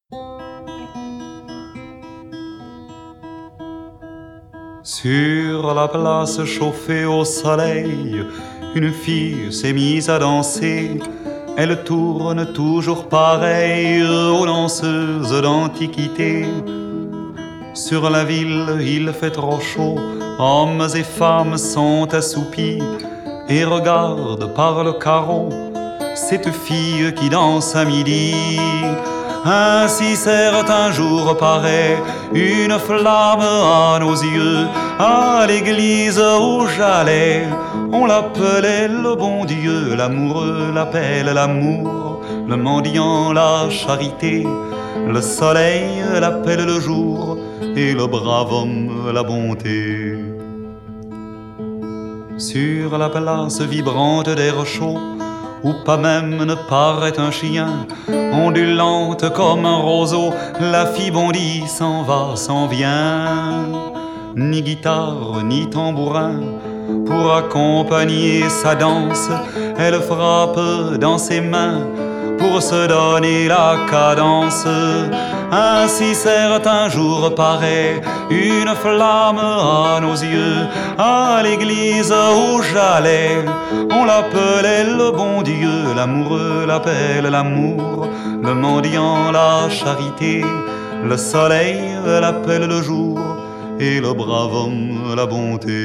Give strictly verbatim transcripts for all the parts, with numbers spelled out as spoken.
Sur la place chauffée au soleil, une fille s'est mise à danser. Elle tourne toujours pareille aux danseuses d'antiquité. Sur la ville, il fait trop chaud, hommes et femmes sont assoupis et regardent par le carreau cette fille qui danse à midi. Ainsi certain jour paraît une flamme à nos yeux. À l'église où j'allais, on l'appelait le bon Dieu. L'amoureux l'appelle l'amour, le mendiant la charité. Le soleil l'appelle le jour et le brave homme la bonté. Sur la place vibrante d'air chaud, où pas même ne paraît un chien, ondulante comme un roseau, la fille bondit, s'en va, s'en vient. Ni guitare, ni tambourin, pour accompagner sa danse, elle frappe dans ses mains pour se donner la cadence. Ainsi certain jour paraît une flamme à nos yeux. À l'église où j'allais, on l'appelait le bon Dieu. L'amoureux l'appelle l'amour, le mendiant la charité. Le soleil l'appelle le jour et le brave homme la bonté.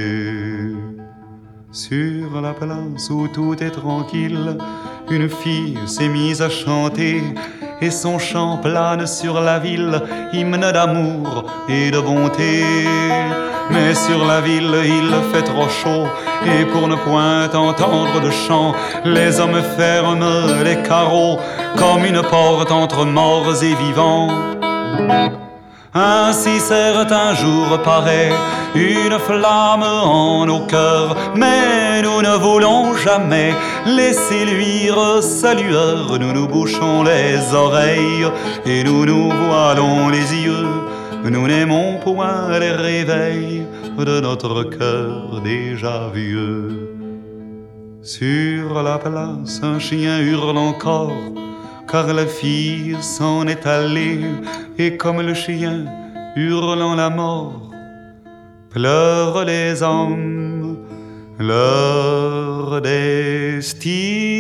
Sur la place où tout est tranquille, une fille s'est mise à chanter et son chant plane sur la ville, hymne d'amour et de bonté. Mais sur la ville il fait trop chaud et pour ne point entendre de chant, les hommes ferment les carreaux comme une porte entre morts et vivants. Ainsi certain jour paraît une flamme en nos cœurs, mais nous ne voulons jamais laisser luire sa lueur. Nous nous bouchons les oreilles et nous nous voilons les yeux. Nous n'aimons point les réveils de notre cœur déjà vieux. Sur la place, un chien hurle encore, car la fille s'en est allée, et comme le chien, hurlant la mort, pleurent les hommes leur destinée.